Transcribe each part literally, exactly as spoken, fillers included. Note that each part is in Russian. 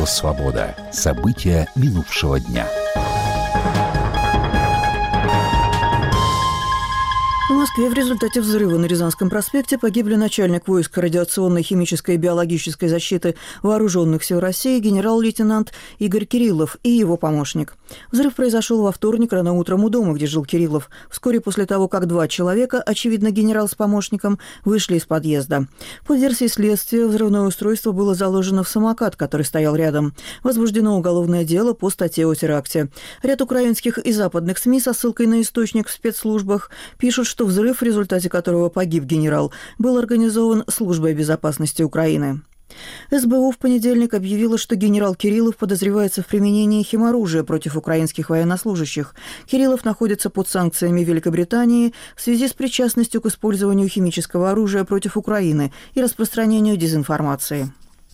«Свобода». События минувшего дня. В Москве в результате взрыва на Рязанском проспекте погибли начальник войск радиационной, химической и биологической защиты Вооруженных сил России генерал-лейтенант Игорь Кириллов и его помощник. Взрыв произошел во вторник рано утром у дома, где жил Кириллов, вскоре после того, как два человека, очевидно генерал с помощником, вышли из подъезда. По версии следствия, взрывное устройство было заложено в самокат, который стоял рядом. Возбуждено уголовное дело по статье о теракте. Ряд украинских и западных СМИ со ссылкой на источник в спецслужбах пишут, что взрыв, в результате которого погиб генерал, был организован Службой безопасности Украины. СБУ в понедельник объявила, что генерал Кириллов подозревается в применении химоружия против украинских военнослужащих. Кириллов находится под санкциями Великобритании в связи с причастностью к использованию химического оружия против Украины и распространению дезинформации.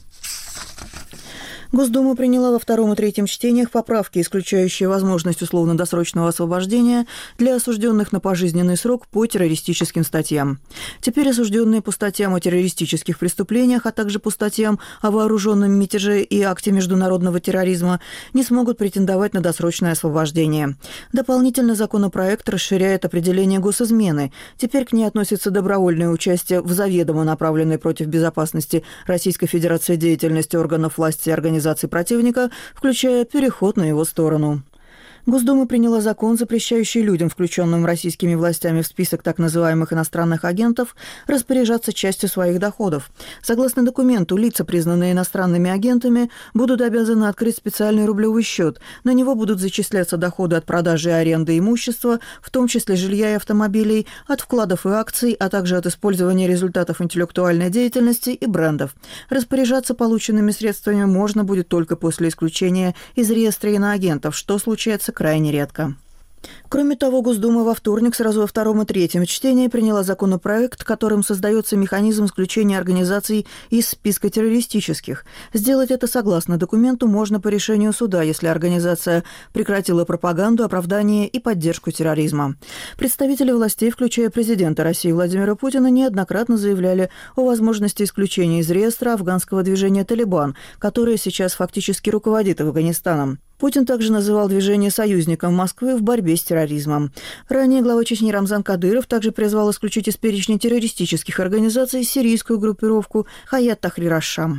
Госдума приняла во втором и третьем чтениях поправки, исключающие возможность условно-досрочного освобождения для осужденных на пожизненный срок по террористическим статьям. Теперь осужденные по статьям о террористических преступлениях, а также по статьям о вооруженном мятеже и акте международного терроризма не смогут претендовать на досрочное освобождение. Дополнительно законопроект расширяет определение госизмены. Теперь к ней относится добровольное участие в заведомо направленной против безопасности Российской Федерации деятельности органов власти и организаций противника, включая переход на его сторону. Госдума приняла закон, запрещающий людям, включенным российскими властями в список так называемых иностранных агентов, распоряжаться частью своих доходов. Согласно документу, лица, признанные иностранными агентами, будут обязаны открыть специальный рублевый счет. На него будут зачисляться доходы от продажи и аренды имущества, в том числе жилья и автомобилей, от вкладов и акций, а также от использования результатов интеллектуальной деятельности и брендов. Распоряжаться полученными средствами можно будет только после исключения из реестра иноагентов, что случается крайне редко. Кроме того, Госдума во вторник сразу во втором и третьем чтении приняла законопроект, которым создается механизм исключения организаций из списка террористических. Сделать это согласно документу можно по решению суда, если организация прекратила пропаганду, оправдание и поддержку терроризма. Представители властей, включая президента России Владимира Путина, неоднократно заявляли о возможности исключения из реестра афганского движения «Талибан», которое сейчас фактически руководит Афганистаном. Путин также называл движение союзником Москвы в борьбе с терроризмом. Ранее глава Чечни Рамзан Кадыров также призвал исключить из перечня террористических организаций сирийскую группировку Хаят Тахрир аш-Шам.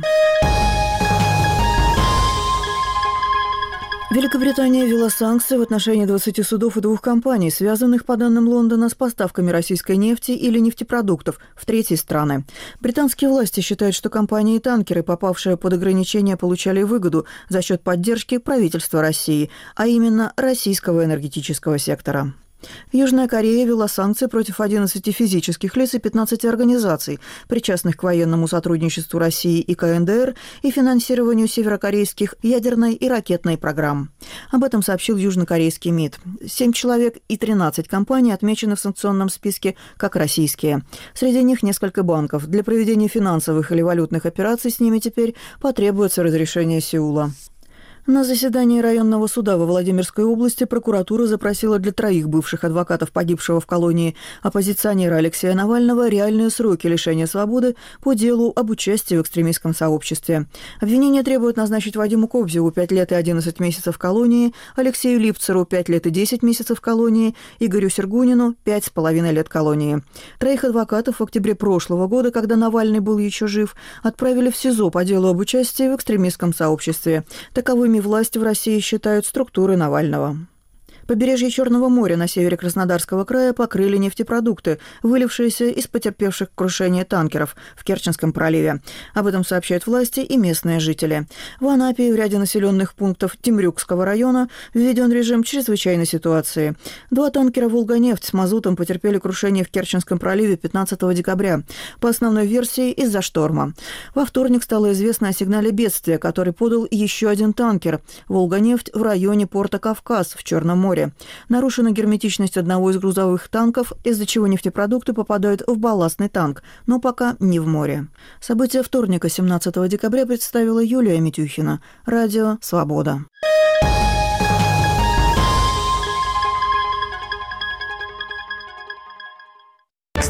Великобритания ввела санкции в отношении двадцати судов и двух компаний, связанных, по данным Лондона, с поставками российской нефти или нефтепродуктов в третьи страны. Британские власти считают, что компании и танкеры, попавшие под ограничения, получали выгоду за счет поддержки правительства России, а именно российского энергетического сектора. Южная Корея ввела санкции против одиннадцати физических лиц и пятнадцати организаций, причастных к военному сотрудничеству России и ка эн дэ эр и финансированию северокорейских ядерной и ракетной программ. Об этом сообщил южнокорейский МИД. Семь человек и тринадцать компаний отмечены в санкционном списке как российские. Среди них несколько банков. Для проведения финансовых или валютных операций с ними теперь потребуется разрешение Сеула. На заседании районного суда во Владимирской области прокуратура запросила для троих бывших адвокатов погибшего в колонии оппозиционера Алексея Навального реальные сроки лишения свободы по делу об участии в экстремистском сообществе. Обвинение требует назначить Вадиму Кобзеву пять лет и одиннадцать месяцев в колонии, Алексею Липцеру пять лет и десять месяцев в колонии, Игорю Сергунину пять с половиной лет колонии. Троих адвокатов в октябре прошлого года, когда Навальный был еще жив, отправили в СИЗО по делу об участии в экстремистском сообществе. Таковыми власти в России считают структуры Навального. Побережье Черного моря на севере Краснодарского края покрыли нефтепродукты, вылившиеся из потерпевших крушение танкеров в Керченском проливе. Об этом сообщают власти и местные жители. В Анапе и в ряде населенных пунктов Темрюкского района введен режим чрезвычайной ситуации. Два танкера «Волга-нефть» с мазутом потерпели крушение в Керченском проливе пятнадцатого декабря. По основной версии, из-за шторма. Во вторник стало известно о сигнале бедствия, который подал еще один танкер «Волга-нефть» в районе порта Кавказ в Черном море. Нарушена герметичность одного из грузовых танков, из-за чего нефтепродукты попадают в балластный танк, но пока не в море. События вторника, семнадцатого декабря, представила Юлия Митюхина. Радио «Свобода».